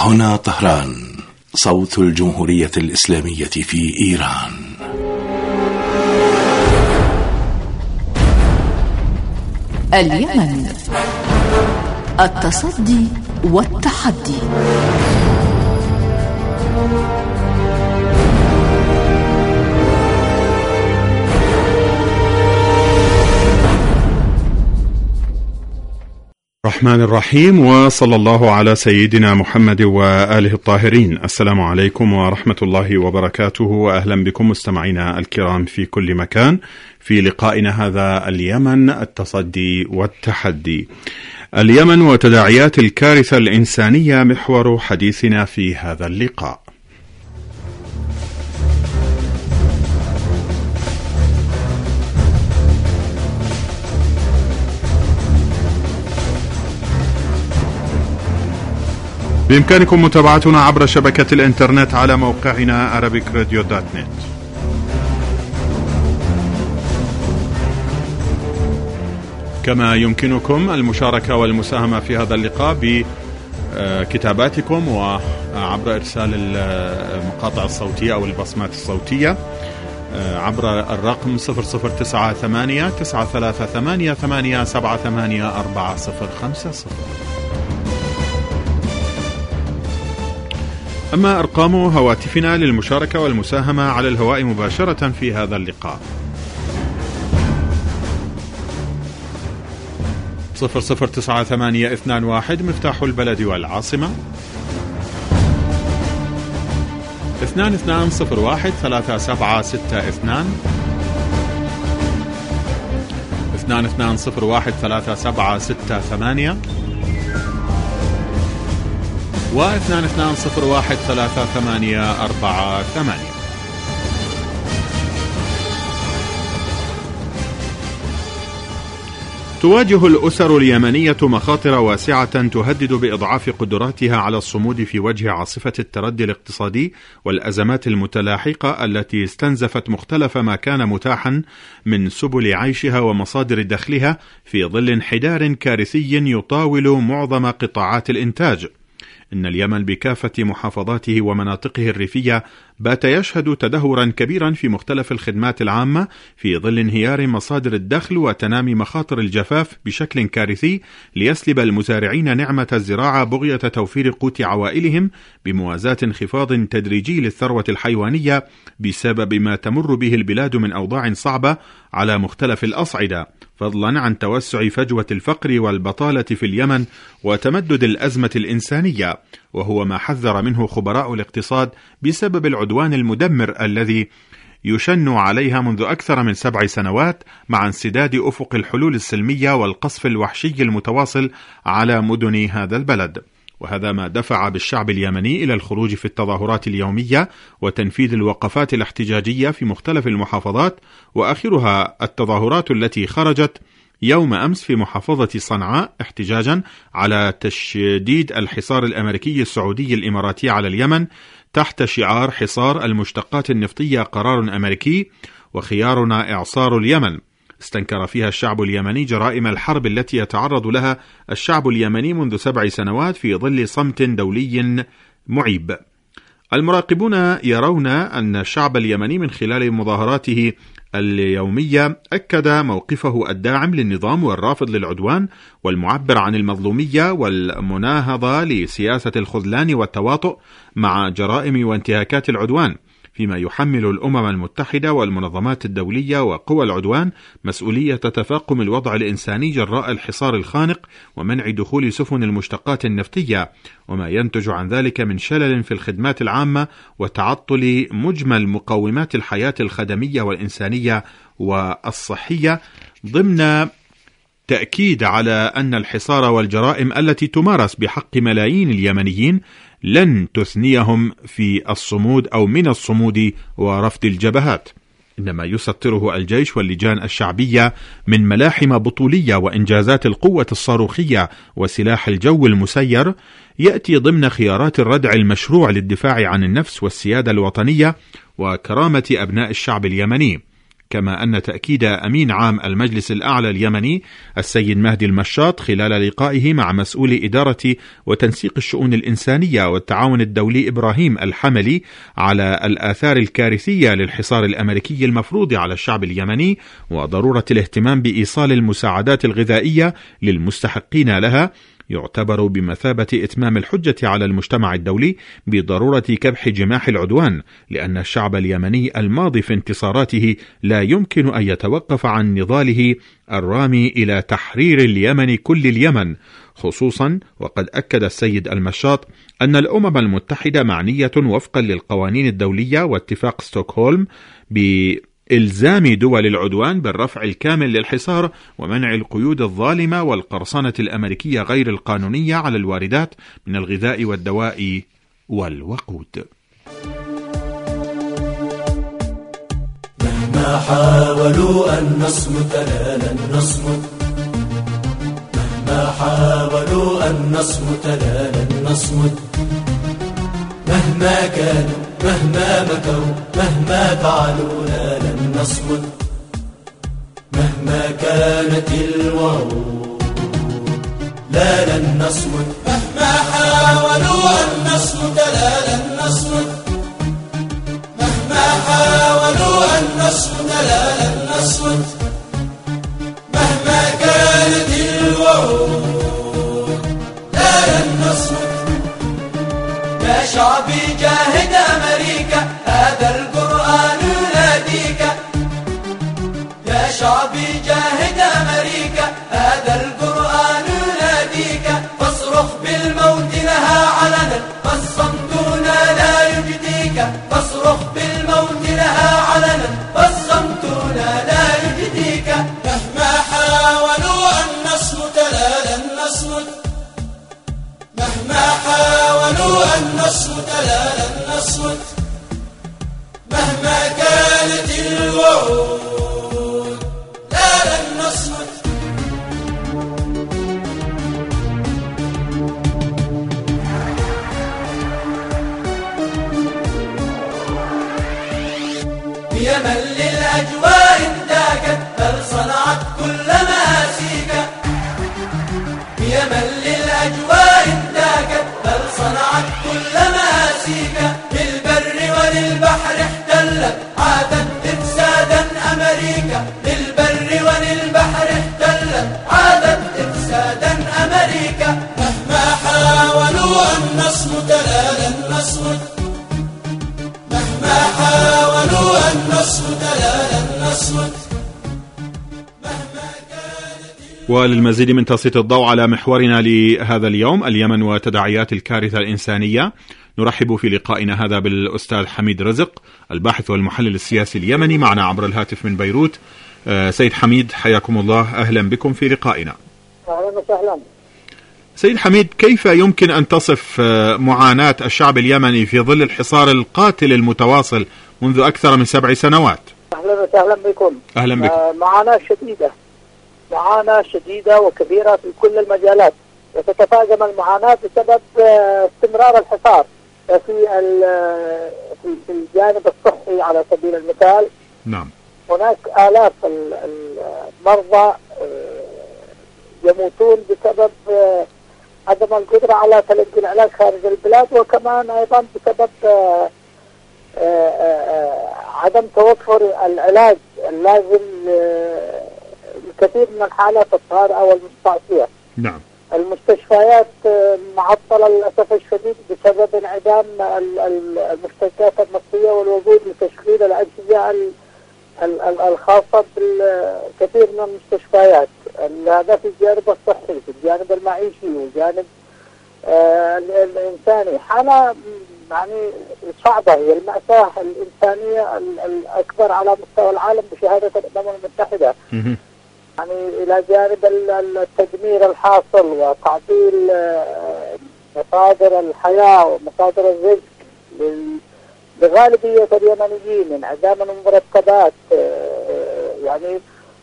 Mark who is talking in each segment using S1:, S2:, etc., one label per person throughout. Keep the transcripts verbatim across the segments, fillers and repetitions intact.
S1: هنا طهران، صوت الجمهورية الإسلامية في إيران.
S2: اليمن، التصدي والتحدي.
S3: الرحمن الرحيم، وصلى الله على سيدنا محمد وآله الطاهرين. السلام عليكم ورحمة الله وبركاته، وأهلا بكم مستمعينا الكرام في كل مكان في لقائنا هذا اليمن، التصدي والتحدي. اليمن وتداعيات الكارثة الإنسانية محور حديثنا في هذا اللقاء. بإمكانكم متابعتنا عبر شبكة الإنترنت على موقعنا أرابيك راديو دوت نت. كما يمكنكم المشاركة والمساهمة في هذا اللقاء بكتاباتكم وعبر إرسال المقاطع الصوتية أو البصمات الصوتية عبر الرقم صفر صفر تسعة ثمانية تسعة ثلاثة ثمانية ثمانية سبعة ثمانية أربعة صفر خمسة صفر. أما أرقام هواتفنا للمشاركة والمساهمة على الهواء مباشرة في هذا اللقاء: صفر صفر تسعة ثمانية اثنان واحد مفتاح البلد والعاصمة، اثنان اثنان صفر واحد ثلاثة سبعة ستة اثنان، اثنان اثنان صفر واحد ثلاثة سبعة ستة ثمانية، واثنان اثنان صفر واحد ثلاثة ثمانية أربعة ثمانية. تواجه الأسر اليمنية مخاطر واسعة تهدد بإضعاف قدراتها على الصمود في وجه عاصفة التردي الاقتصادي والأزمات المتلاحقة التي استنزفت مختلف ما كان متاحا من سبل عيشها ومصادر دخلها في ظل انحدار كارثي يطاول معظم قطاعات الإنتاج. إن اليمن بكافة محافظاته ومناطقه الريفية بات يشهد تدهورا كبيرا في مختلف الخدمات العامة في ظل انهيار مصادر الدخل وتنامي مخاطر الجفاف بشكل كارثي ليسلب المزارعين نعمة الزراعة بغية توفير قوت عوائلهم بموازاة انخفاض تدريجي للثروة الحيوانية بسبب ما تمر به البلاد من أوضاع صعبة على مختلف الأصعدة، فضلا عن توسع فجوة الفقر والبطالة في اليمن وتمدد الأزمة الإنسانية، وهو ما حذر منه خبراء الاقتصاد بسبب العدوان المدمر الذي يشن عليها منذ أكثر من سبع سنوات مع انسداد أفق الحلول السلمية والقصف الوحشي المتواصل على مدن هذا البلد. وهذا ما دفع بالشعب اليمني إلى الخروج في التظاهرات اليومية وتنفيذ الوقفات الاحتجاجية في مختلف المحافظات، وآخرها التظاهرات التي خرجت يوم أمس في محافظة صنعاء احتجاجا على تشديد الحصار الأمريكي السعودي الإماراتي على اليمن تحت شعار حصار المشتقات النفطية قرار أمريكي وخيارنا إعصار اليمن. استنكر فيها الشعب اليمني جرائم الحرب التي يتعرض لها الشعب اليمني منذ سبع سنوات في ظل صمت دولي معيب. المراقبون يرون أن الشعب اليمني من خلال مظاهراته اليومية أكد موقفه الداعم للنظام والرافض للعدوان والمعبر عن المظلومية والمناهضة لسياسة الخذلان والتواطؤ مع جرائم وانتهاكات العدوان، فيما يحمل الأمم المتحدة والمنظمات الدولية وقوى العدوان مسؤولية تفاقم الوضع الإنساني جراء الحصار الخانق ومنع دخول سفن المشتقات النفطية، وما ينتج عن ذلك من شلل في الخدمات العامة وتعطل مجمل مقومات الحياة الخدمية والإنسانية والصحية، ضمن تأكيد على أن الحصار والجرائم التي تمارس بحق ملايين اليمنيين لن تثنيهم في الصمود أو من الصمود ورفض الجبهات، إنما يسطره الجيش واللجان الشعبية من ملاحم بطولية وإنجازات القوة الصاروخية وسلاح الجو المسير يأتي ضمن خيارات الردع المشروع للدفاع عن النفس والسيادة الوطنية وكرامة أبناء الشعب اليمني. كما أن تأكيد أمين عام المجلس الأعلى اليمني السيد مهدي المشاط خلال لقائه مع مسؤول إدارة وتنسيق الشؤون الإنسانية والتعاون الدولي إبراهيم الحملي على الآثار الكارثية للحصار الأمريكي المفروض على الشعب اليمني وضرورة الاهتمام بإيصال المساعدات الغذائية للمستحقين لها، يعتبر بمثابة إتمام الحجة على المجتمع الدولي بضرورة كبح جماح العدوان، لأن الشعب اليمني الماضي في انتصاراته لا يمكن أن يتوقف عن نضاله الرامي إلى تحرير اليمن كل اليمن، خصوصا وقد أكد السيد المشاط أن الأمم المتحدة معنية وفقا للقوانين الدولية واتفاق ستوكهولم بإلزام دول العدوان بالرفع الكامل للحصار ومنع القيود الظالمة والقرصنة الأمريكية غير القانونية على الواردات من الغذاء والدواء والوقود.
S4: مهما حاولوا أن نصمت لا لن نصمت، مهما حاولوا أن نصمت لا لن نصمت، مهما كانوا مهما مكروا مهما فعلوا لا لن نصمت، مهما كانت الوعود لا لن نصمت، مهما حاولوا أن نصمت لا لن نصمت، مهما حاولوا أن نصمت لا لن نصمت، مهما كانت الوعود لا لن نصمت. يا شعبي جاهد أمريكا هذا القرآن يناديك، يا شعبي جاهد أمريكا هذا القرآن يناديك، فاصرخ بالموت لها علنا فالصمتنا لا يجديك، فاصرخ بالموت لها علنا فالصمتنا لا يجديك. مهما حاولوا أن نصمت لا لن نصمت، مهما حاولوا أن نصمت لا لن نصمت، مهما كانت الوعود لا لن نصمت. بيمن للأجواء انتاكت بل صنعت كل مآسيك، بيمن للأجواء انتاكت بل صنعت كل مآسيك، للبر وللبحر احتلت عادت إفسادا أمريكا، للبر وللبحر احتلت عادت إفسادا أمريكا. مهما حاولوا أن نصمت لا لن نصمت، مهما حاولوا أن نصمت لا لن نصمت، مهما كانت.
S3: وللمزيد من تسليط الضوء على محورنا لهذا اليوم اليمن وتداعيات الكارثة الإنسانية، نرحب في لقائنا هذا بالأستاذ حميد رزق الباحث والمحلل السياسي اليمني معنا عبر الهاتف من بيروت. سيد حميد حياكم الله، أهلا بكم في لقائنا.
S5: أهلا وسهلا.
S3: سيد حميد، كيف يمكن أن تصف معاناة الشعب اليمني في ظل الحصار القاتل المتواصل منذ أكثر من سبع سنوات؟
S5: أهلا وسهلا بكم.
S3: أهلا بكم.
S5: آه معاناة شديدة، معاناة شديدة وكبيرة في كل المجالات، وتتفاقم المعاناة بسبب آه استمرار الحصار في في الجانب الصحي على سبيل المثال.
S3: نعم.
S5: هناك آلاف المرضى يموتون بسبب عدم القدرة على تلقي العلاج خارج البلاد، وكمان أيضا بسبب عدم توفر العلاج اللازم لكثير من الحالات الطارئة والمستعصية.
S3: نعم.
S5: المستشفيات معطلة للأسف الشديد بسبب انعدام المشتقات المصرية والوجود لتشغيل الأجهزة الخاصة بالكثير من المستشفيات. هذا في الجانب الصحي، في الجانب المعيشي والجانب آه الإنساني. حالة يعني صعبة، هي المأساة الإنسانية الأكبر على مستوى العالم بشهادة الأمم المتحدة. يعني إلى جانب التدمير الحاصل وتعطيل مصادر الحياة ومصادر الرزق لغالبية اليمنيين، انعدام المرتبات. يعني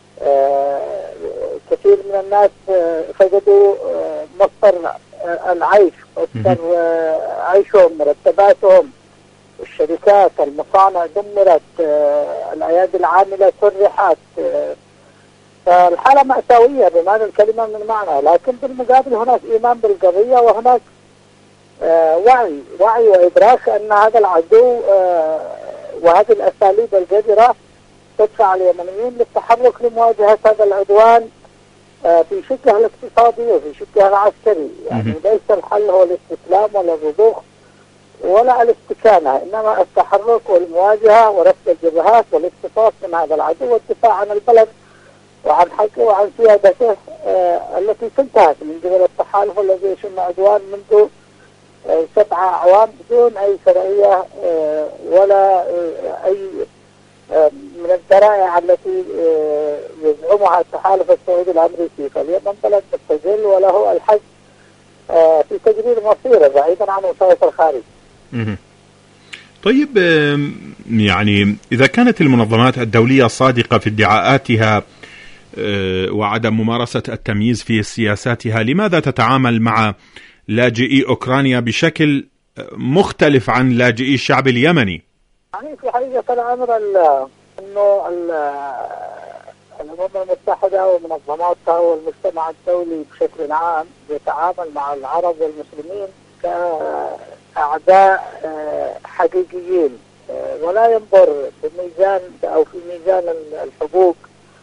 S5: كثير من الناس فقدوا مصدر العيش، مصدر عيشهم، مرتباتهم، الشركات، المصانع دمرت، الأيادي العاملة سرحت. فالحالة مأساوية بمعنى الكلمة من المعنى، لكن بالمقابل هناك إيمان بالقضية، وهناك وعي وعي وإدراك أن هذا العدو وهذه الأساليب الجذرة تدفع اليمنيين للتحرك لمواجهة هذا العدوان في شكله الاقتصادي وفي شكله العسكري. يعني ليس الحل هو الاستسلام ولا الرضوخ ولا الاستكانة، إنما التحرك والمواجهة ورفع الجبهات والاقتصاص من هذا العدو والدفاع عن البلد وعن حقه وعن سيادته آه التي انتهت من قبل التحالف الذي يشن عدوان منذ آه سبعة أعوام بدون أي شرعية آه ولا آه أي آه من الذرائع التي آه يزعمها التحالف السعودي الأمريكي. فاليمن بلد مستقل وله الحق آه في تجرير مصيره بعيدا عن وسائط الخارج.
S3: طيب، يعني إذا كانت المنظمات الدولية صادقة في ادعاءاتها وعدم ممارسة التمييز في سياساتها، لماذا تتعامل مع لاجئي أوكرانيا بشكل مختلف عن لاجئي الشعب اليمني؟
S5: يعني في حقيقة الأمر أنه الأمم المتحدة ومنظماتها والمجتمع الدولي بشكل عام يتعامل مع العرب والمسلمين كأعداء حقيقيين، ولا ينظر بميزان أو في ميزان الحقوق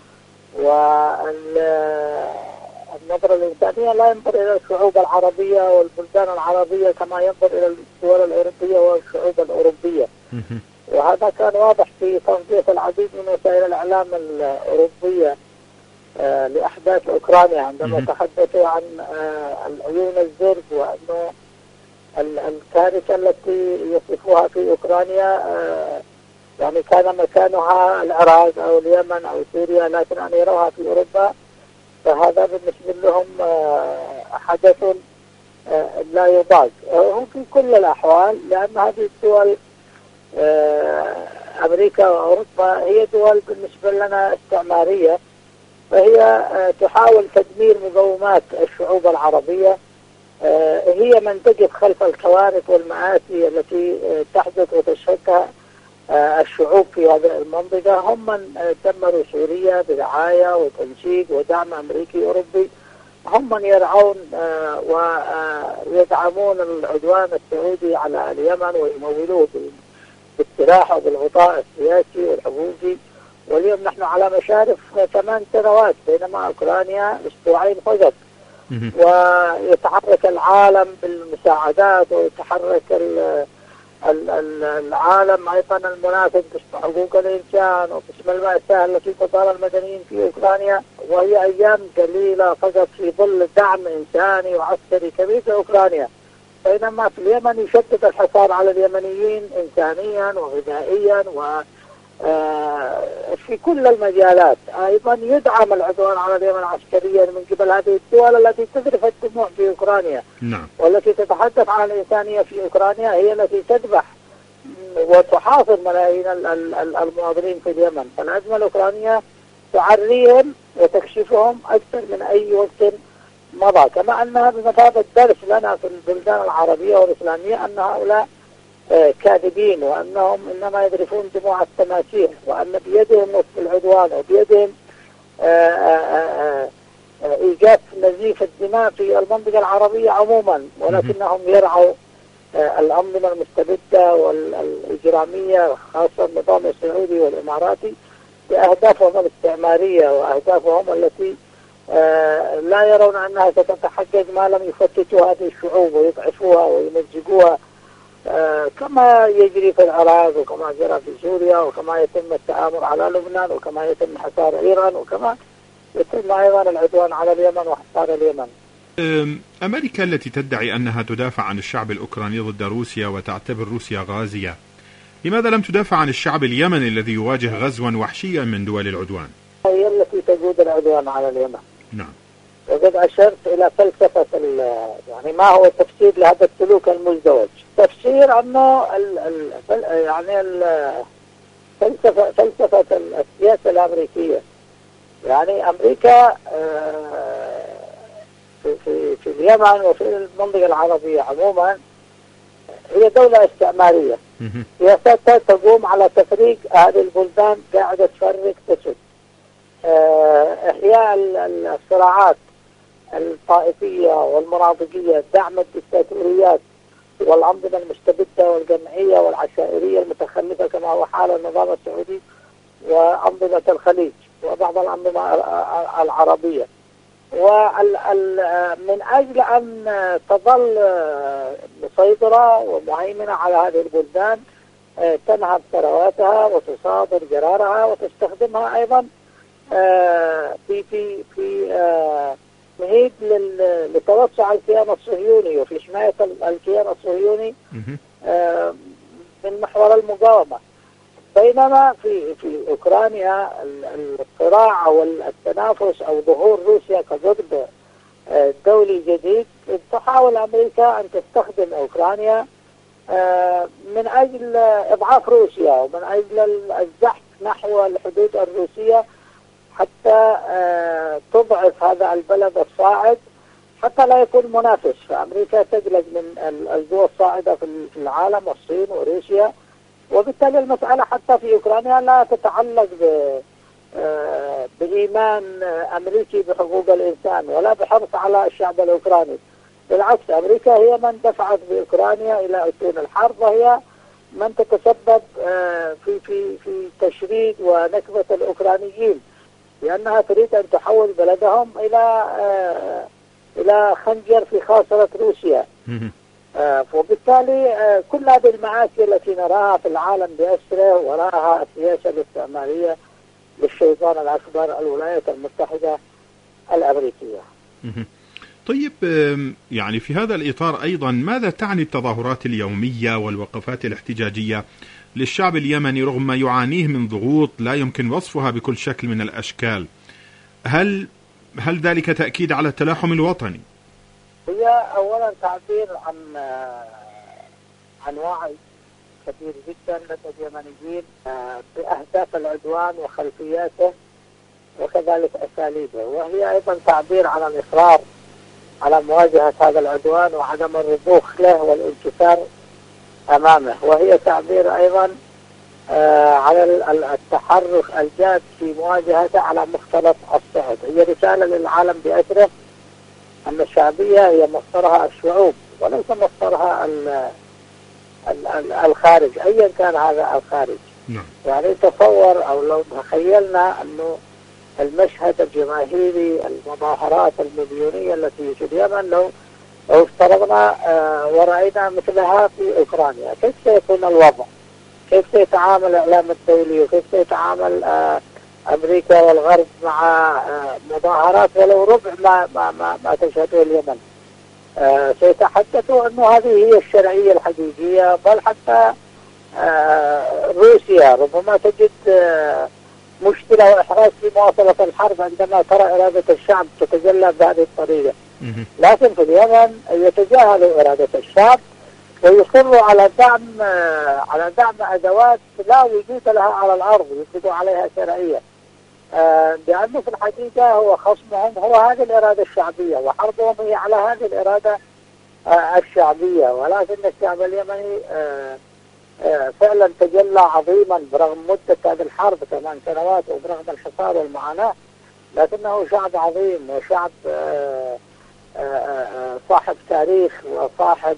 S5: والنظرة الإنسانية، لا ينظر إلى الشعوب العربية والبلدان العربية كما ينظر إلى الدول الأوروبية والشعوب الأوروبية. وهذا كان واضح في تغطية العديد من وسائل الإعلام الأوروبية لأحداث أوكرانيا عندما تحدثوا عن العيون الزرق، وأنه الكارثة التي يصفوها في أوكرانيا يعني كان مكانها العراق أو اليمن أو سوريا، لكن أن يروها في أوروبا فهذا بالنسبة لهم حدث لا يضاق. هم في كل الأحوال، لأن هذه الدول أمريكا وأوروبا هي دول بالنسبة لنا استعمارية، فهي تحاول تدمير مقومات الشعوب العربية، هي من تقف خلف الكوارث والمآسي التي تحدث وتشهدها الشعوب في هذه المنطقة. هم من دمروا سوريا برعاية وتنسيق ودعم أمريكي أوروبي، هم من يرعون ويدعمون العدوان السعودي على اليمن ويمولوه بالسلاح وبالغطاء السياسي والحقوقي. واليوم نحن على مشارف ثمان سنوات، بينما أوكرانيا أسبوعين فقط، ويتحرك العالم بالمساعدات ويتحرك العالم أيضا المنافق باسم حقوق الإنسان وباسم المأساة التي تطال المدنيين في أوكرانيا، وهي أيام قليلة فقط في ظل دعم إنساني وعسكري كبير في أوكرانيا. بينما في اليمن يشدد الحصار على اليمنيين إنسانيا وغذائيا و في كل المجالات. أيضا يدعم العدوان على اليمن عسكريا من قبل هذه الدول التي تذرف الدموع في أوكرانيا،
S3: نعم.
S5: والتي تتحدث عن الإنسانية في أوكرانيا، هي التي تذبح وتحاصر ملايين المواطنين في اليمن. فالأزمة الأوكرانية تعريهم وتكشفهم أكثر من أي وقت مضى، كما أنها بمثابة درس لنا في البلدان العربية والإسلامية أن هؤلاء كاذبين، وأنهم إنما يذرفون دموع التماسيح، وأن بيدهم وصف العدوان وبيدهم إيجاد نزيف الدماء في المنطقة العربية عموما، ولكنهم يرعوا الأنظمة المستبدة والإجرامية خاصة النظام السعودي والإماراتي بأهدافهم الاستعمارية وأهدافهم التي لا يرون أنها ستتحقق ما لم يفتتوا هذه الشعوب ويضعفوها ويمزقوها، كما يجري في العراق وكما جرى في سوريا وكما يتم التآمر على لبنان وكما يتم حصار إيران وكما يتم أيضا العدوان على اليمن وحصار اليمن.
S3: أمريكا التي تدعي أنها تدافع عن الشعب الأوكراني ضد روسيا وتعتبر روسيا غازية، لماذا لم تدافع عن الشعب اليمني الذي يواجه غزوا وحشيا من دول العدوان؟
S5: هي التي تجود العدوان على اليمن.
S3: نعم.
S5: وقد أشرت إلى فلسفة يعني ما هو تفسير لهذا السلوك المزدوج. تفسير أنه ال ال يعني فلسفة فلسفة السياسة الأمريكية، يعني أمريكا في في في اليمن وفي المنطقة العربية عموما هي هي دولة استعمارية، سياستها تقوم على تفريق هذه البلدان، قاعدة تفرق تسد. إحياء الصراعات الطائفية والمناطقية، دعم الدكتاتوريات والأنظمة المستبدة والجمعية والعشائرية المتخلفة كما هو حال النظام السعودي وأنظمة الخليج وبعض الأنظمة العربية. ومن أجل أن تظل مسيطرة ومهيمنة على هذه البلدان تنهب ثرواتها وتصادر جرارها وتستخدمها أيضا في في في مهيب لتوسع الكيان الصهيوني وفي حماية الكيان الصهيوني من محور المقاومة. بينما في في أوكرانيا الصراع أو التنافس أو ظهور روسيا كضد دولي جديد، تحاول أمريكا أن تستخدم أوكرانيا من أجل إضعاف روسيا ومن أجل الزحف نحو الحدود الروسية حتى تضعف هذا البلد الصاعد حتى لا يكون منافس. فأمريكا تقلق من القوى الصاعدة في العالم والصين وروسيا، وبالتالي المسألة حتى في أوكرانيا لا تتعلق بإيمان أمريكي بحقوق الإنسان ولا بحرص على الشعب الأوكراني. بالعكس، أمريكا هي من دفعت بأوكرانيا إلى أتون الحرب، وهي من تتسبب في في في تشريد ونكبة الأوكرانيين، لأنها تريد أن تحول بلدهم إلى إلى خنجر في خاصرة روسيا. وبالتالي كل هذه المآسي التي نراها في العالم بأسره وراها السياسة الاستعمارية للشيطان الأكبر الولايات المتحدة الأمريكية.
S3: طيب، يعني في هذا الإطار أيضا ماذا تعني التظاهرات اليومية والوقفات الاحتجاجية للشعب اليمني رغم ما يعانيه من ضغوط لا يمكن وصفها بكل شكل من الأشكال؟ هل هل ذلك تأكيد على التلاحم الوطني؟
S5: هي أولا تعبير عن عن وعي كبير جدا لدى اليمنيين بأهداف العدوان وخلفياته وكذلك أساليبه، وهي أيضا تعبير عن الإصرار على مواجهة هذا العدوان وعدم الرضوخ له والانكسار أمامه، وهي تعبير أيضا على التحرك الجاد في مواجهته على مختلف الصعد. هي رسالة للعالم بأسره أن الشعبية هي مصدرها الشعوب وليس مصدرها الخارج أيا كان هذا الخارج. يعني تصور أو لو تخيلنا أنه المشهد الجماهيري المظاهرات المليونية التي في اليمن لو لو افترضنا ورأينا مثلها في أوكرانيا، كيف سيكون الوضع؟ كيف سيتعامل الإعلام الدولي وكيف سيتعامل أمريكا والغرب مع مظاهرات ولو ربع ما ما ما, ما تشهده اليمن؟ سيتحدثوا أنه هذه هي الشرعية الحقيقية، بل حتى روسيا ربما تجد مشكلة وإحراج في مواصلة الحرب عندما ترى إرادة الشعب تتجلى بهذه الطريقة. لكن في اليمن يتجاهلوا إرادة الشعب ويصروا على دعم على دعم أدوات لا وجود لها على الأرض يثبتوا عليها شرعية، لأنه في الحقيقة هو خصمهم هو هذه الإرادة الشعبية وحربهم هي على هذه الإرادة الشعبية. ولكن الشعب اليمني فعلا تجلى عظيما برغم مدة هذه الحرب ثمان سنوات وبرغم الحصار والمعاناة، لكنه شعب عظيم وشعب صاحب تاريخ وصاحب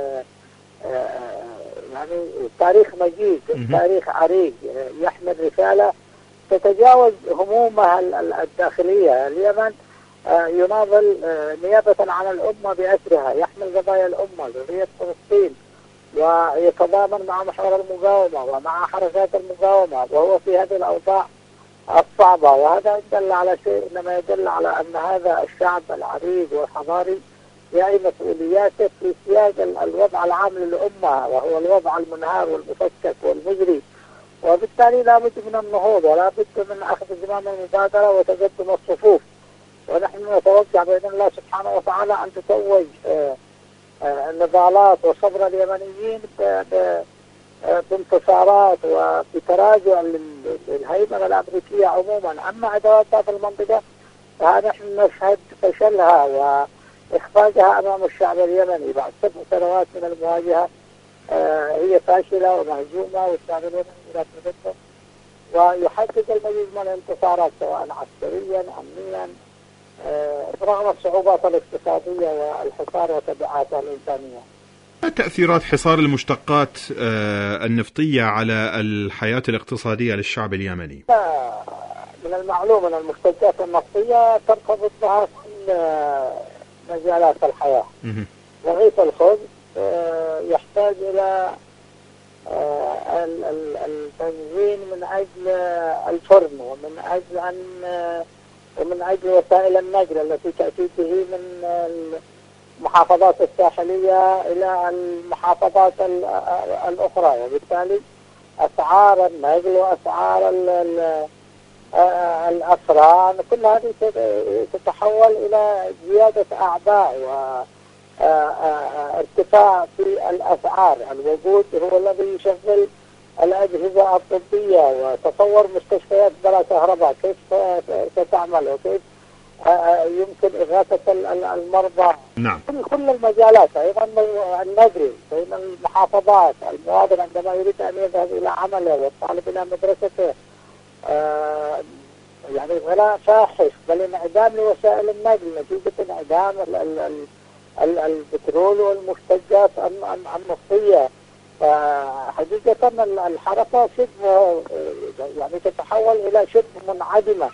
S5: يعني تاريخ مجيد، تاريخ عريق يحمل رسالة تتجاوز همومها الداخلية. اليمن يناضل نيابة عن الأمة بأسرها، يحمل قضايا الأمة قضية فلسطين ويتضامن مع محور المقاومة ومع حركات المقاومة، وهو في هذه الأوضاع الصعبة. وهذا يدل على شيء، إنما يدل على أن هذا الشعب العريق والحضاري يعي مسؤولياته في سياق الوضع العام للأمة، وهو الوضع المنهار والمفكك والمجري، وبالتالي لا بد من النهوض ولا بد من أخذ زمام المبادرة وتقدم الصفوف. ونحن نتوقع بإذن الله سبحانه وتعالى أن تتوج النضالات وصبر اليمنيين بانتصارات وبتراجع للهيمنة الأمريكية عموما. أما أدواتها في المنطقة فنحن نشهد فشلها وإخفاقها أمام الشعب اليمني بعد سبع سنوات من المواجهة هي فاشلة ومهزومة والشاغلون إلى تردد، ويحقق المزيد من الانتصارات سواء عسكريا أمنيا برغم الصعوبات الاقتصادية والحصار وتبعاتها الإنسانية.
S3: ما تأثيرات حصار المشتقات النفطية على الحياة الاقتصادية للشعب اليمني؟
S5: من المعلوم أن المشتقات النفطية ترتبط بها كل مجالات الحياة. رغيف الخبز يحتاج إلى البنزين من أجل الفرن ومن أجل أن ومن أجل وسائل النقل التي تأتي به من المحافظات الساحلية إلى المحافظات الأخرى، وبالتالي أسعار النقل وأسعار الأفران كل هذه تتحول إلى زيادة أعباء وارتفاع في الأسعار. الوقود هو الذي يشغل الأجهزة الطبية، وتصور مستشفيات بلا كهرباء كيف ستعمل وكيف يمكن إغاثة المرضى.
S3: نعم.
S5: كل المجالات، أيضا النقل بين المحافظات، المواطن عندما يريد أن يذهب إلى عمله والطالب إلى مدرسته، يعني غلاء فاحش، بل انعدام لوسائل النقل نتيجة انعدام البترول والمنتجات النفطية. حقيقة الحركة شبه يعني تتحول إلى شبه منعدمة،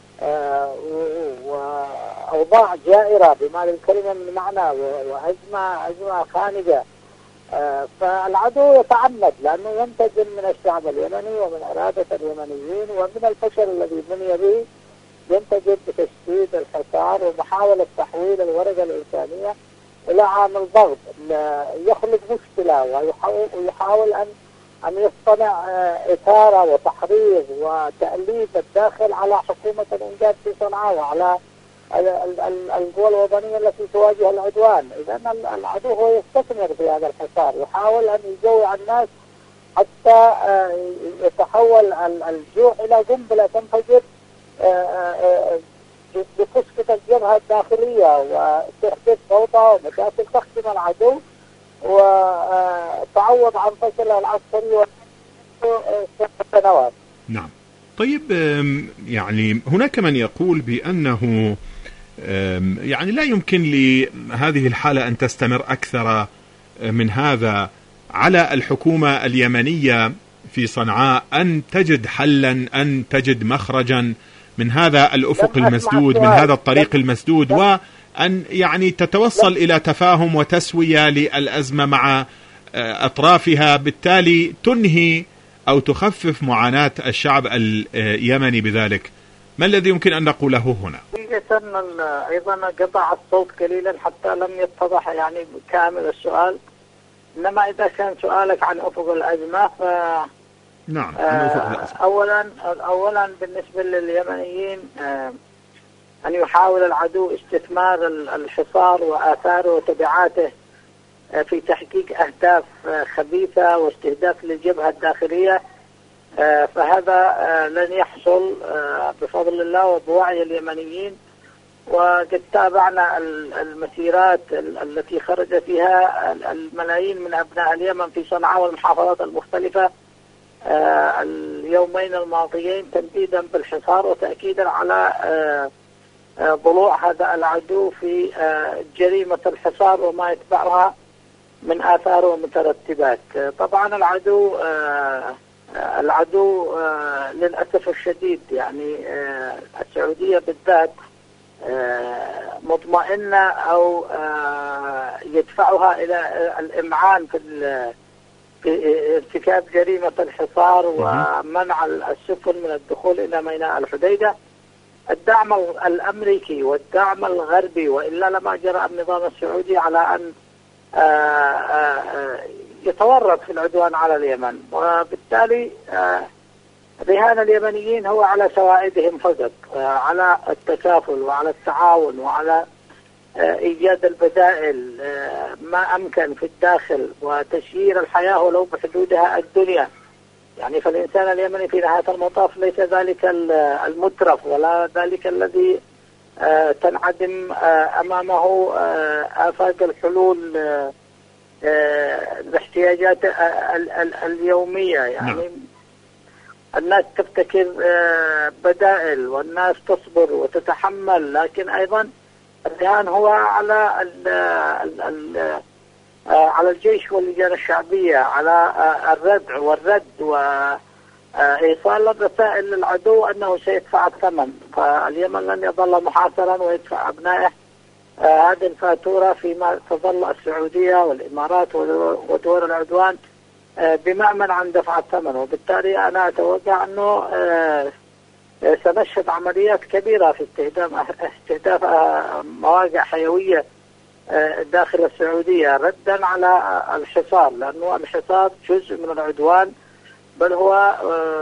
S5: وأوضاع جائرة بما للكلمة من معنى، وأزمة أزمة خانقة. فالعدو يتعمد لأنه ينتقم من الشعب اليمني ومن إرادة اليمنيين ومن الفشل الذي بني به، ينتقم بتشديد الحصار ومحاولة تحويل الورقة الإنسانية إلى عامل ضغط يخلق مشكلة، ويحاول أن أن يصطنع إثارة وتحريض وتأليف الداخل على حكومة الإنجاز في صنعاء وعلى القوى الوطنية التي تواجه العدوان. إذا العدو هو يستثمر في هذا الحصار، يحاول أن يجوع الناس حتى يتحول الجوع إلى قنبلة تنفجر بتسقط الجبهة الداخلية وتحدث فوضى ومشاكل تخدم العدو وتعوض عن فشله العسكري سنوات.
S3: نعم. طيب، يعني هناك من يقول بأنه يعني لا يمكن لهذه الحالة أن تستمر أكثر من هذا، على الحكومة اليمنية في صنعاء أن تجد حلا، أن تجد مخرجا من هذا الأفق المسدود، من هذا الطريق المسدود، وأن يعني تتوصل إلى تفاهم وتسوية للأزمة مع أطرافها، بالتالي تنهي أو تخفف معاناة الشعب اليمني بذلك. ما الذي يمكن أن نقوله هنا؟
S5: أيضا قطع الصوت قليلا حتى لم يتضح يعني كامل السؤال، إنما إذا كان سؤالك عن أفق الأزمة ف
S3: نعم.
S5: آه أولا أولا بالنسبة لليمنيين آه أن يحاول العدو استثمار الحصار وآثاره وتبعاته آه في تحقيق أهداف آه خبيثة واستهداف للجبهة الداخلية، آه فهذا آه لن يحصل آه بفضل الله وبوعي اليمنيين. وقد تابعنا المسيرات التي خرج فيها الملايين من أبناء اليمن في صنعاء والمحافظات المختلفة آه اليومين الماضيين تنديدا بالحصار وتأكيدا على آه آه ضلوع هذا العدو في آه جريمة الحصار وما يتبعها من آثار ومترتبات. آه طبعا العدو آه العدو آه للأسف الشديد يعني آه السعودية بالذات آه مطمئنة أو آه يدفعها إلى الإمعان في في ارتكاب جريمة الحصار ومنع السفن من الدخول إلى ميناء الحديدة. الدعم الأمريكي والدعم الغربي وإلا لما جرى النظام السعودي على أن يتورط في العدوان على اليمن، وبالتالي رهان اليمنيين هو على سوائدهم فقط، على التكافل وعلى التعاون وعلى إيجاد البدائل ما أمكن في الداخل وتسيير الحياة ولو بحدودها الدنيا. يعني فالإنسان اليمني في نهاية المطاف ليس ذلك المترف ولا ذلك الذي تنعدم أمامه آفاق الحلول الاحتياجات اليومية. يعني نعم. الناس تبتكر بدائل والناس تصبر وتتحمل، لكن أيضا الرهان هو على ال ال ال على الجيش واللجان الشعبية، على الردع والرد وإيصال الرسائل للعدو أنه سيدفع الثمن. فاليمن لن يظل محاصرا ويدفع أبنائه هذه الفاتورة فيما تظل السعودية والإمارات ودول العدوان بمأمن عن دفع الثمن. وبالتالي أنا أتوقع أنه سنشهد عمليات كبيرة في استهداف استهداف مواقع حيوية داخل السعودية ردا على الحصار، لأنه الحصار جزء من العدوان، بل هو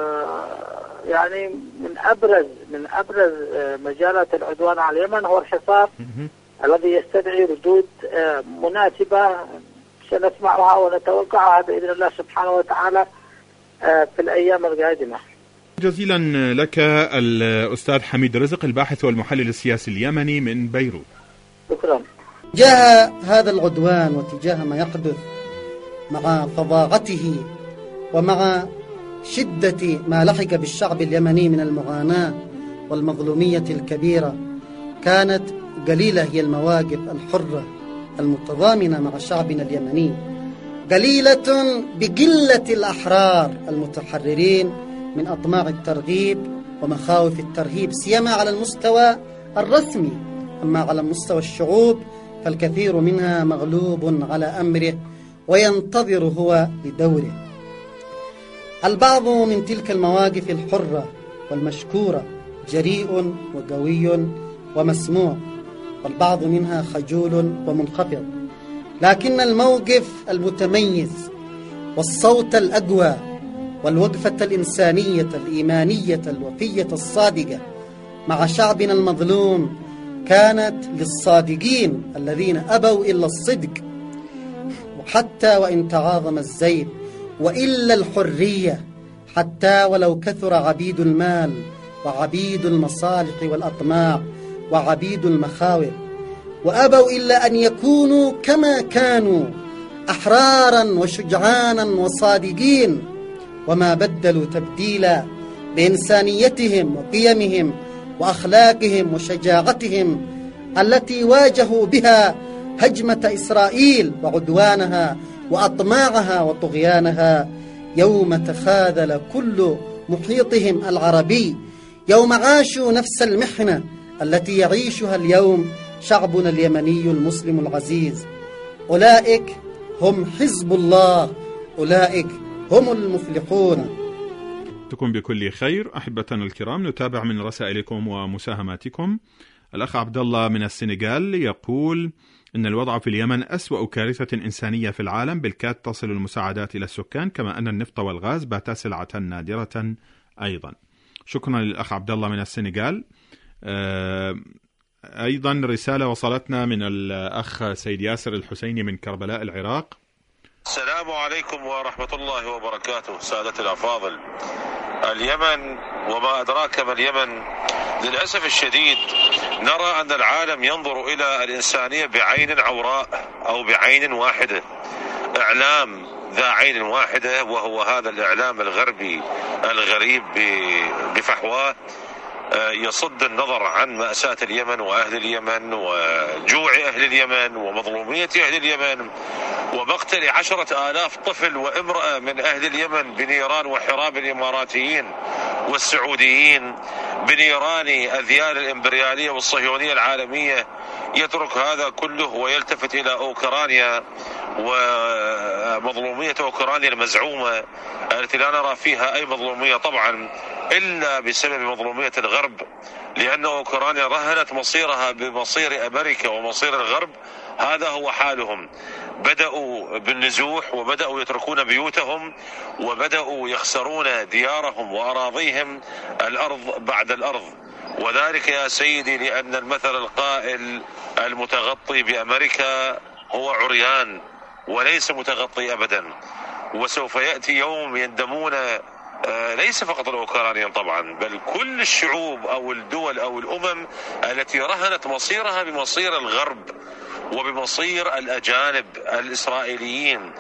S5: يعني من أبرز من أبرز مجالات العدوان على اليمن هو الحصار الذي يستدعي ردود مناسبة سنسمعها ونتوقعها بإذن الله سبحانه وتعالى في الأيام القادمة.
S3: جزيلا لك الأستاذ حميد رزق، الباحث والمحلل السياسي اليمني من بيروت.
S5: شكرا.
S6: تجاه هذا العدوان وتجاه ما يحدث مع فظاعته ومع شدة ما لحق بالشعب اليمني من المعاناة والمظلومية الكبيرة، كانت قليلة هي المواقف الحرة المتضامنة مع شعبنا اليمني، قليلة بقلة الأحرار المتحررين من أطماع الترغيب ومخاوف الترهيب، سيما على المستوى الرسمي. أما على مستوى الشعوب فالكثير منها مغلوب على أمره وينتظر هو لدوره. البعض من تلك المواقف الحرة والمشكورة جريء وقوي ومسموع، والبعض منها خجول ومنخفض، لكن الموقف المتميز والصوت الأقوى والوقفة الإنسانية الإيمانية الوفية الصادقة مع شعبنا المظلوم كانت للصادقين الذين أبوا إلا الصدق، وحتى وإن تعاظم الزيد، وإلا الحرية، حتى ولو كثر عبيد المال وعبيد المصالح والأطماع وعبيد المخاوف، وأبوا إلا أن يكونوا كما كانوا أحرارا وشجعانا وصادقين، وما بدلوا تبديلا بإنسانيتهم وقيمهم وأخلاقهم وشجاعتهم التي واجهوا بها هجمة إسرائيل وعدوانها وأطماعها وطغيانها، يوم تخاذل كل محيطهم العربي، يوم عاشوا نفس المحنة التي يعيشها اليوم شعبنا اليمني المسلم العزيز. أولئك هم حزب الله، أولئك هم المفلحون.
S3: تكون بكل خير. أحبتنا الكرام، نتابع من رسائلكم ومساهماتكم. الأخ عبد الله من السنغال يقول إن الوضع في اليمن أسوأ كارثة إنسانية في العالم، بالكاد تصل المساعدات إلى السكان، كما أن النفط والغاز باتا سلعة نادرة أيضا. شكرا للأخ عبد الله من السنغال. أيضا رسالة وصلتنا من الأخ سيد ياسر الحسيني من كربلاء العراق.
S7: السلام عليكم ورحمة الله وبركاته. سادة الأفاضل، اليمن وما أدراك ما اليمن، للأسف الشديد نرى أن العالم ينظر إلى الإنسانية بعين عوراء أو بعين واحدة، إعلام ذا عين واحدة، وهو هذا الإعلام الغربي الغريب بفحواه يصد النظر عن مأساة اليمن وأهل اليمن وجوع أهل اليمن ومظلومية أهل اليمن ومقتل عشرة آلاف طفل وامرأة من أهل اليمن بنيران وحراب الإماراتيين والسعوديين، بنيران أذيال الإمبريالية والصهيونية العالمية. يترك هذا كله ويلتفت إلى أوكرانيا ومظلومية أوكرانيا المزعومة التي لا نرى فيها أي مظلومية طبعا إلا بسبب مظلومية الغرب، لأن أوكرانيا رهنت مصيرها بمصير أمريكا ومصير الغرب. هذا هو حالهم. بدأوا بالنزوح وبدأوا يتركون بيوتهم وبدأوا يخسرون ديارهم وأراضيهم الأرض بعد الأرض، وذلك يا سيدي لأن المثل القائل المتغطي بأمريكا هو عريان وليس متغطي أبدا. وسوف يأتي يوم يندمون ليس فقط الأوكرانيين طبعا، بل كل الشعوب أو الدول أو الأمم التي رهنت مصيرها بمصير الغرب وبمصير الأجانب الإسرائيليين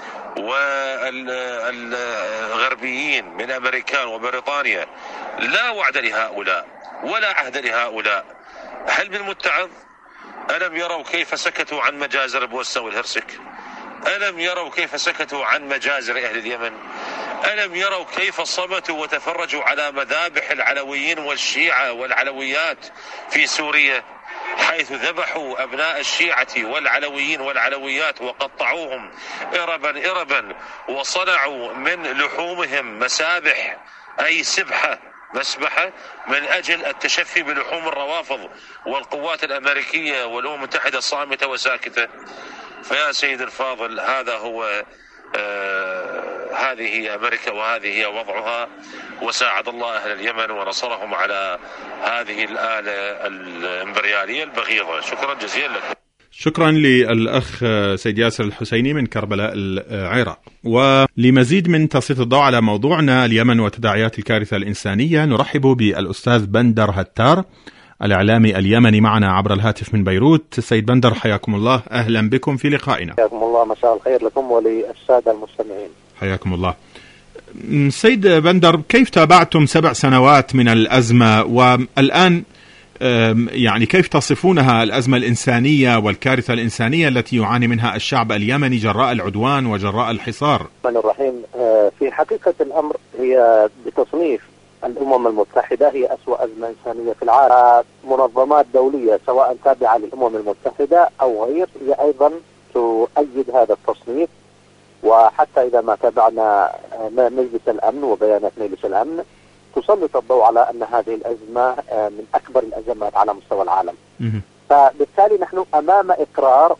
S7: والغربيين من أمريكان وبريطانيا. لا وعد لهؤلاء ولا عهد لهؤلاء. هل من متعظ؟ ألم يروا كيف سكتوا عن مجازر بوسنا والهرسك؟ ألم يروا كيف سكتوا عن مجازر أهل اليمن؟ ألم يروا كيف صمتوا وتفرجوا على مذابح العلويين والشيعة والعلويات في سوريا، حيث ذبحوا أبناء الشيعة والعلويين والعلويات وقطعوهم إربا إربا، وصنعوا من لحومهم مسابح، أي سبحة مسبحة، من أجل التشفي بلحوم الروافض والقوات الأمريكية والأمم المتحدة صامتة وساكتة. فيا سيد الفاضل، هذا هو آه هذه هي أمريكا وهذه هي وضعها، وساعد الله أهل اليمن ونصرهم على هذه الآلة الإمبريالية البغيضة. شكرا جزيلا لكم.
S3: شكرا للأخ سيد ياسر الحسيني من كربلاء العراق. ولمزيد من تسليط الضوء على موضوعنا اليمن وتداعيات الكارثة الإنسانية، نرحب بالأستاذ بندر هتار الإعلامي اليمني معنا عبر الهاتف من بيروت. سيد بندر، حياكم الله، أهلا بكم في لقائنا.
S8: حياكم الله، مساء الخير لكم وللسادة المستمعين.
S3: حياكم الله. سيد بندر، كيف تابعتم سبع سنوات من الأزمة، والآن يعني كيف تصفونها الأزمة الإنسانية والكارثة الإنسانية التي يعاني منها الشعب اليمني جراء العدوان وجراء الحصار؟
S8: الرحمن الرحيم. في حقيقة الأمر هي بتصنيف الأمم المتحدة هي أسوأ أزمة إنسانية في العالم. منظمات دولية سواء تابعة للأمم المتحدة أو غير هي أيضا تؤيد هذا التصنيف، وحتى إذا ما تابعنا مجلس الأمن وبيانات مجلس الأمن تسلط الضوء على أن هذه الأزمة من أكبر الأزمات على مستوى العالم. فبالتالي نحن أمام إقرار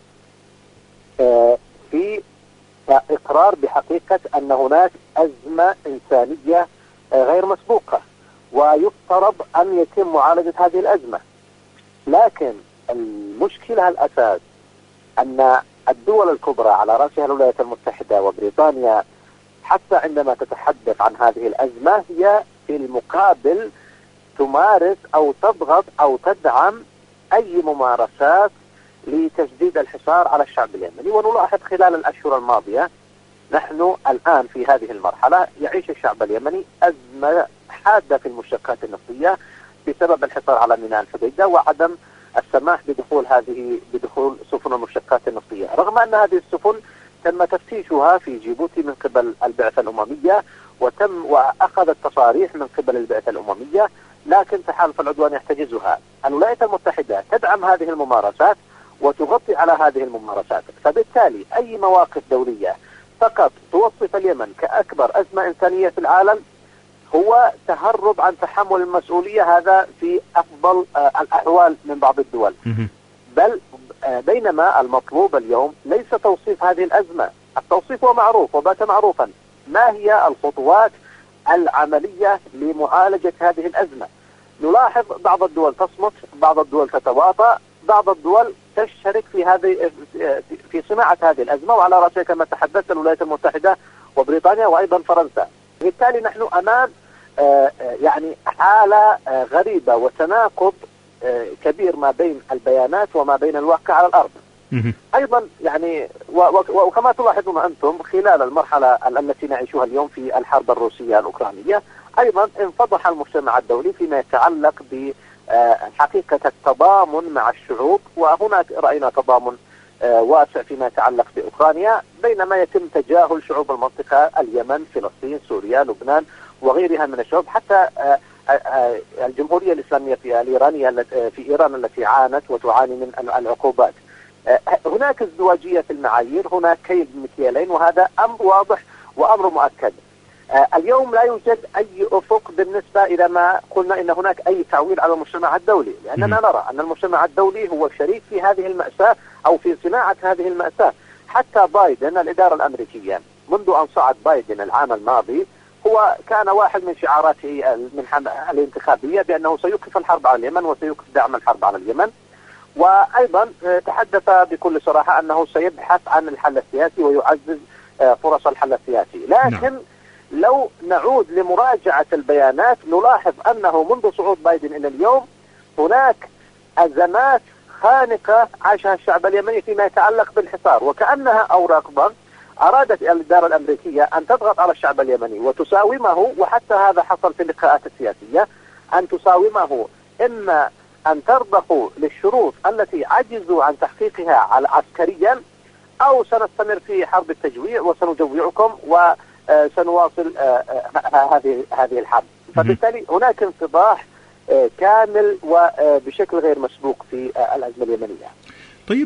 S8: في إقرار بحقيقة أن هناك أزمة إنسانية غير مسبوقة، ويفترض أن يتم معالجة هذه الأزمة. لكن المشكلة الأساس أن الدول الكبرى على رأسها الولايات المتحدة وبريطانيا حتى عندما تتحدث عن هذه الأزمة هي في المقابل تمارس أو تضغط أو تدعم أي ممارسات لتجديد الحصار على الشعب اليمني. ونلاحظ خلال الأشهر الماضية نحن الآن في هذه المرحلة يعيش الشعب اليمني أزمة حادة في المشتقات النفطية بسبب الحصار على ميناء الحديدة وعدم السماح بدخول هذه بدخول سفن المشتقات النفطية، رغم أن هذه السفن تم تفتيشها في جيبوتي من قبل البعثة الأممية وتم وأخذت تصاريح من قبل البعثة الأممية، لكن تحالف العدوان يحتجزها. الولايات المتحدة تدعم هذه الممارسات وتغطي على هذه الممارسات، فبالتالي أي مواقف دولية فقط توصف اليمن كأكبر أزمة إنسانية في العالم هو تهرب عن تحمل المسؤولية، هذا في أفضل الأحوال من بعض الدول. بل بينما المطلوب اليوم ليس توصيف هذه الأزمة، التوصيف هو معروف وبات معروفا. ما هي الخطوات العملية لمعالجة هذه الأزمة؟ نلاحظ بعض الدول تصمت، بعض الدول تتواطأ، بعض الدول تشترك في هذه في صناعة هذه الأزمة، وعلى رأسها كما تحدثت الولايات المتحدة وبريطانيا وأيضا فرنسا. بالتالي نحن أمام يعني حالة غريبة وتناقض كبير ما بين البيانات وما بين الواقع على الأرض. أيضا يعني وكما تلاحظون أنتم خلال المرحلة التي نعيشها اليوم في الحرب الروسية الأوكرانية، أيضا انفضح المجتمع الدولي فيما يتعلق بحقيقة التضامن مع الشعوب، وهناك رأينا تضامن واسع فيما يتعلق بأوكرانيا، بينما يتم تجاهل شعوب المنطقة، اليمن، فلسطين، سوريا، لبنان وغيرها من الشعوب، حتى الجمهورية الإسلامية في الإيرانية في إيران التي عانت وتعاني من العقوبات. هناك ازدواجية في المعايير، هناك كيل بمكيالين، وهذا أمر واضح وأمر مؤكد. اليوم لا يوجد أي أفق بالنسبة إلى ما قلنا إن هناك أي تعويل على المجتمع الدولي، لأننا نرى أن المجتمع الدولي هو شريك في هذه المأساة أو في صناعة هذه المأساة. حتى بايدن الإدارة الأمريكية منذ أن صعد بايدن العام الماضي هو كان واحد من شعاراته من الانتخابية بأنه سيوقف الحرب على اليمن وسيوقف دعم الحرب على اليمن، وأيضا تحدث بكل صراحة أنه سيبحث عن الحل السياسي ويعزز فرص الحل السياسي. لكن لو نعود لمراجعة البيانات نلاحظ أنه منذ صعود بايدن إلى اليوم هناك أزمات خانقة عاشها الشعب اليمني فيما يتعلق بالحصار، وكأنها أوراق ضغط أرادت الإدارة الأمريكية أن تضغط على الشعب اليمني وتساومه، وحتى هذا حصل في اللقاءات السياسية، أن تساومه إما أن ترضخوا للشروط التي عجزوا عن تحقيقها عسكريا، أو سنستمر في حرب التجويع وسنجوعكم وسنواصل هذه هذه الحرب. فبالتالي هناك انفضاح كامل وبشكل غير مسبوق في الأزمة اليمنية.
S3: طيب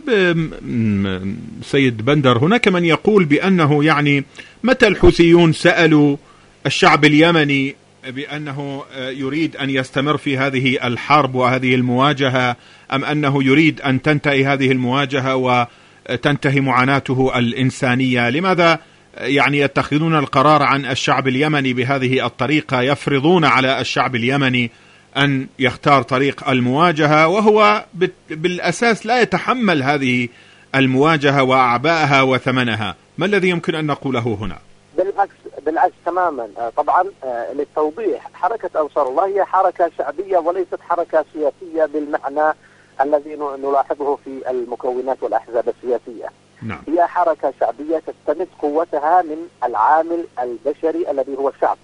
S3: سيد بندر، هناك من يقول بأنه يعني متى الحوثيون سألوا الشعب اليمني بأنه يريد أن يستمر في هذه الحرب وهذه المواجهة، أم أنه يريد أن تنتهي هذه المواجهة وتنتهي معاناته الإنسانية؟ لماذا يعني يتخذون القرار عن الشعب اليمني بهذه الطريقة، يفرضون على الشعب اليمني أن يختار طريق المواجهة وهو بالأساس لا يتحمل هذه المواجهة وأعباءها وثمنها؟ ما الذي يمكن أن نقوله هنا؟
S8: بالعكس بالعكس تماما. طبعا للتوضيح، حركة أنصار الله هي حركة شعبية وليست حركة سياسية بالمعنى الذي نلاحظه في المكونات والأحزاب السياسية.
S3: نعم.
S8: هي حركة شعبية تستمد قوتها من العامل البشري الذي هو الشعب.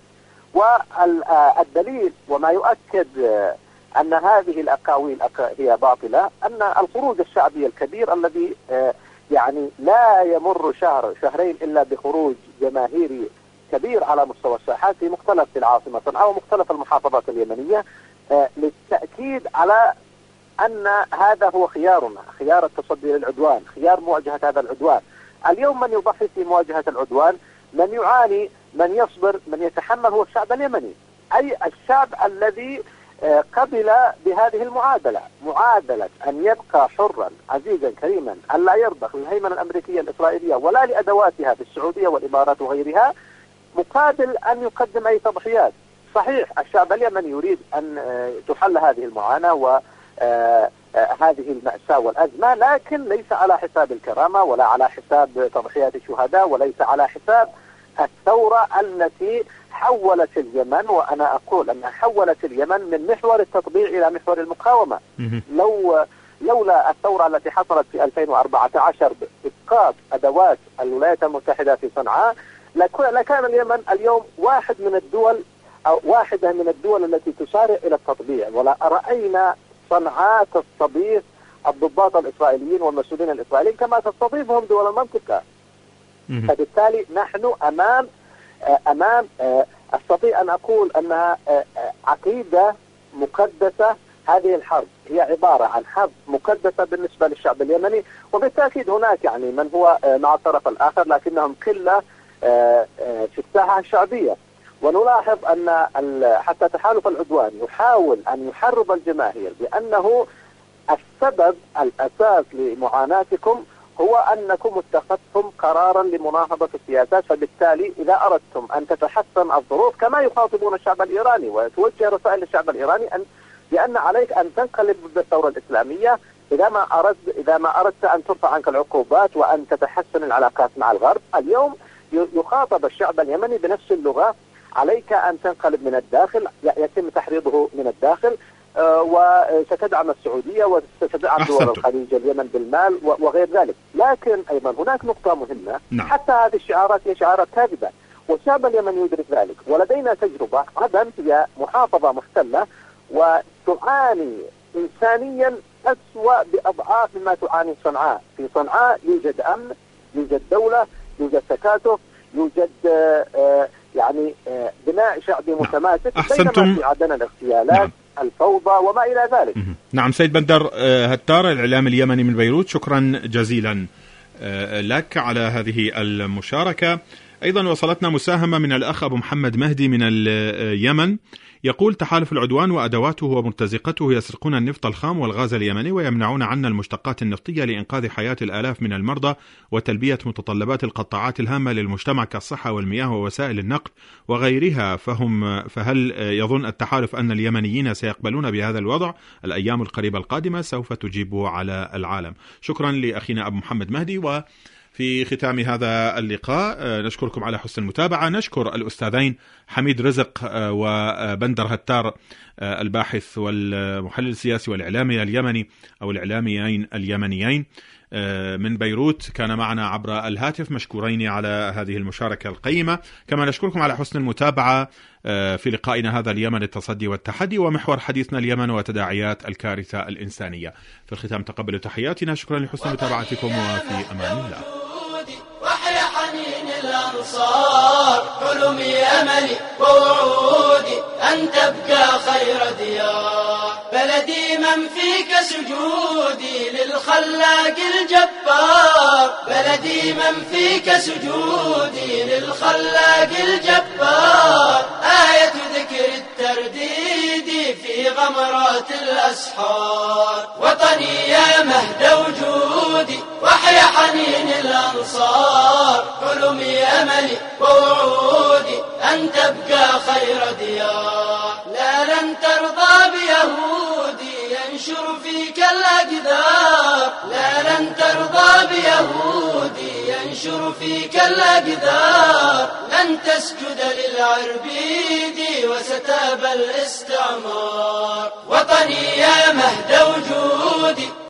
S8: والدليل وما يؤكد أن هذه الأقاويل هي باطلة أن الخروج الشعبي الكبير الذي يعني لا يمر شهر شهرين إلا بخروج جماهيري كبير على مستوى الساحات في مختلف العاصمة أو مختلف المحافظات اليمنية، للتأكيد على أن هذا هو خيارنا، خيار التصدي للعدوان، خيار مواجهة هذا العدوان. اليوم من يضحي في مواجهة العدوان، من يعاني، من يصبر، من يتحمل هو الشعب اليمني، أي الشعب الذي قبل بهذه المعادلة، معادلة أن يبقى حرا عزيزا كريما، أن لا يرضخ للهيمنة الأمريكية الإسرائيلية ولا لأدواتها في السعودية والإمارات وغيرها، مقابل أن يقدم أي تضحيات. صحيح الشعب اليمني يريد أن تحل هذه المعاناة وهذه المأساة والأزمة، لكن ليس على حساب الكرامة ولا على حساب تضحيات الشهداء وليس على حساب الثورة التي حولت اليمن، وأنا أقول أنها حولت اليمن من محور التطبيع إلى محور المقاومة. لو لولا الثورة التي حصلت في ألفين وأربعة عشر بإسقاط أدوات الولايات المتحدة في صنعاء، لكان اليمن اليوم واحد من الدول أو واحدة من الدول التي تسارع إلى التطبيع، ولا رأينا صنعاء تستضيف الضباط الإسرائيليين والمسؤولين الإسرائيليين كما تستضيفهم دول المنطقة. فبالتالي نحن أمام أمام أستطيع أن أقول أنها عقيدة مقدسة. هذه الحرب هي عبارة عن حرب مقدسة بالنسبة للشعب اليمني، وبالتأكيد هناك يعني من هو مع الطرف الآخر لكنهم قلة في الساحة الشعبية. ونلاحظ أن حتى تحالف العدوان يحاول أن يحرض الجماهير بأنه السبب الأساس لمعاناتكم هو أنكم اتخذتم قرارا لمناهضة السياسات، فبالتالي إذا أردتم أن تتحسن الظروف كما يخاطبون الشعب الإيراني وتوجه رسائل للشعب الإيراني أن بأن عليك أن تنقلب ضد الثورة الإسلامية إذا ما أردت إذا ما أردت أن ترفع عنك العقوبات وأن تتحسن العلاقات مع الغرب. اليوم يخاطب الشعب اليمني بنفس اللغة، عليك أن تنقلب من الداخل، يتم تحريضه من الداخل، وستدعم السعودية وستدعم دول الخليج اليمن بالمال وغير ذلك. لكن أيضا هناك نقطة مهمة، نعم. حتى هذه الشعارات هي شعارات كاذبة والشعب اليمني يدرك ذلك، ولدينا تجربة. عدن هي محافظة محتلة وتعاني إنسانيا أسوأ بأضعاف مما تعاني صنعاء. في صنعاء يوجد أمن، يوجد دولة، يوجد تكاتف، يوجد آه يعني آه بناء شعبي متماسك، بينما في عدن الاغتيالات، نعم. الفوضى وما إلى ذلك.
S3: نعم سيد بندر هتار، الإعلام اليمني من بيروت، شكرا جزيلا لك على هذه المشاركة. أيضا وصلتنا مساهمة من الأخ أبو محمد مهدي من اليمن، يقول: تحالف العدوان وأدواته ومرتزقته يسرقون النفط الخام والغاز اليمني ويمنعون عنا المشتقات النفطية لإنقاذ حياة الآلاف من المرضى وتلبية متطلبات القطاعات الهامة للمجتمع كالصحة والمياه ووسائل النقل وغيرها. فهم فهل يظن التحالف أن اليمنيين سيقبلون بهذا الوضع؟ الأيام القريبة القادمة سوف تجيب على العالم. شكرا لأخينا أبو محمد مهدي. و في ختام هذا اللقاء نشكركم على حسن المتابعة. نشكر الأستاذين حميد رزق وبندر هتار الباحث والمحلل السياسي والإعلامي اليمني أو الإعلاميين اليمنيين من بيروت، كان معنا عبر الهاتف. مشكورين على هذه المشاركة القيمة. كما نشكركم على حسن المتابعة في لقائنا هذا اليمن التصدي والتحدي، ومحور حديثنا اليمن وتداعيات الكارثة الإنسانية. في الختام تقبلوا تحياتنا، شكرا لحسن متابعتكم وفي أمان الله.
S4: وحي حنين الأنصار، حلمي أملي ووعودي أن تبقى خير ديار، بلدي من فيك سجودي للخلاق الجبار، بلدي من فيك سجودي للخلاق الجبار، آية ذكر الترديد في غمرات الأسحار، وطني يا مهد وجودي وحي حنين الأنصار، حلمي أملي ووعودي أن تبقى خير ديار، لا لن ترضى بيهودي ينشر فيك الأقدار، لا لن ترضى بيهودي ينشر فيك الأقدار، لن تسجد للعربيد وستاب الاستعمار، وطني يا مهد وجودي